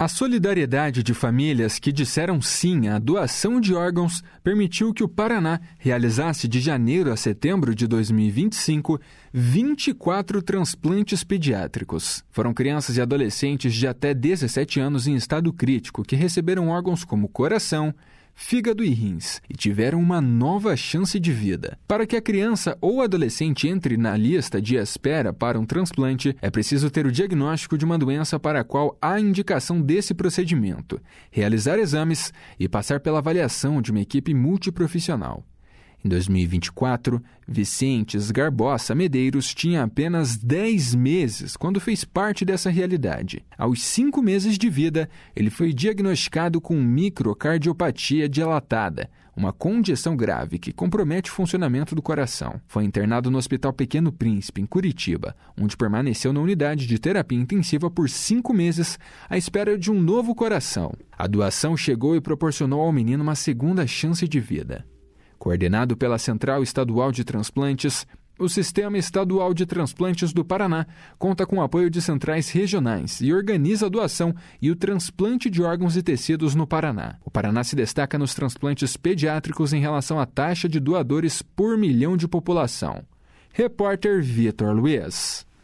A solidariedade de famílias que disseram sim à doação de órgãos permitiu que o Paraná realizasse de janeiro a setembro de 2025 24 transplantes pediátricos. Foram crianças e adolescentes de até 17 anos em estado crítico que receberam órgãos como coração, fígado e rins e tiveram uma nova chance de vida. Para que a criança ou adolescente entre na lista de espera para um transplante, é preciso ter o diagnóstico de uma doença para a qual há indicação desse procedimento, realizar exames e passar pela avaliação de uma equipe multiprofissional. Em 2024, Vicentes Garbosa Medeiros tinha apenas 10 meses quando fez parte dessa realidade. Aos 5 meses de vida, ele foi diagnosticado com microcardiopatia dilatada, uma condição grave que compromete o funcionamento do coração. Foi internado no Hospital Pequeno Príncipe, em Curitiba, onde permaneceu na unidade de terapia intensiva por 5 meses à espera de um novo coração. A doação chegou e proporcionou ao menino uma segunda chance de vida. Coordenado pela Central Estadual de Transplantes, o Sistema Estadual de Transplantes do Paraná conta com o apoio de centrais regionais e organiza a doação e o transplante de órgãos e tecidos no Paraná. O Paraná se destaca nos transplantes pediátricos em relação à taxa de doadores por milhão de população. Repórter Vitor Luiz.